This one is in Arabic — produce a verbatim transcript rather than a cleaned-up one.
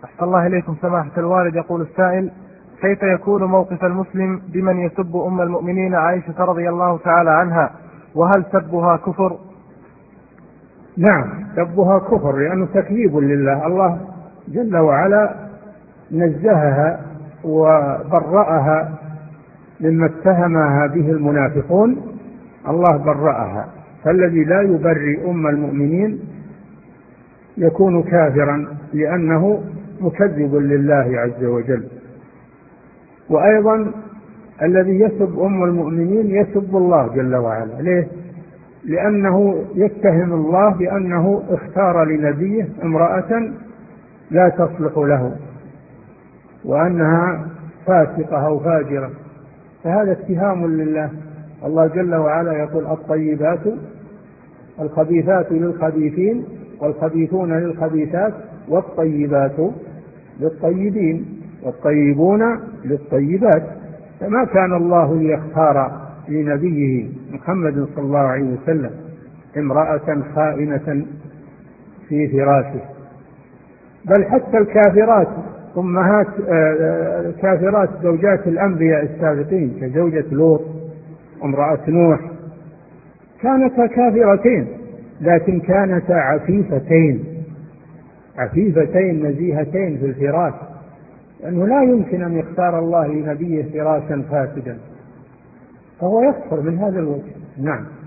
أحسن الله إليكم سماحة الوالد. يقول السائل: كيف يكون موقف المسلم بمن يسب أم المؤمنين عائشة رضي الله تعالى عنها، وهل سبها كفر؟ نعم، سبها كفر لأنه تكذيب لله. الله جل وعلا نزهها وبرأها مما اتهمها به المنافقون، الله برأها. فالذي لا يبرئ أم المؤمنين يكون كافرا لأنه مكذب لله عز وجل. وأيضا الذي يسب أم المؤمنين يسب الله جل وعلا. ليه؟ لأنه يتهم الله بأنه اختار لنبيه امرأة لا تصلح له وأنها فاسقة أو فاجرة، فهذا اتهام لله. الله جل وعلا يقول: الطيبات الخبيثات للخبيثين والخبيثون للخبيثات والطيبات للطيبين والطيبون للطيبات. فما كان الله ليختار لنبيه محمد صلى الله عليه وسلم امرأة خائنة في فراشه، بل حتى الكافرات أمهات كافرات زوجات الأنبياء السابقين كزوجة لوط وامرأة نوح كانتا كافرتين، لكن كانتا عفيفتين عفيفتين نزيهتين في الفراش، لأنه لا يمكن أن يختار الله لنبيه فراشا فاسدا، فهو يكفر من هذا الوجه. نعم.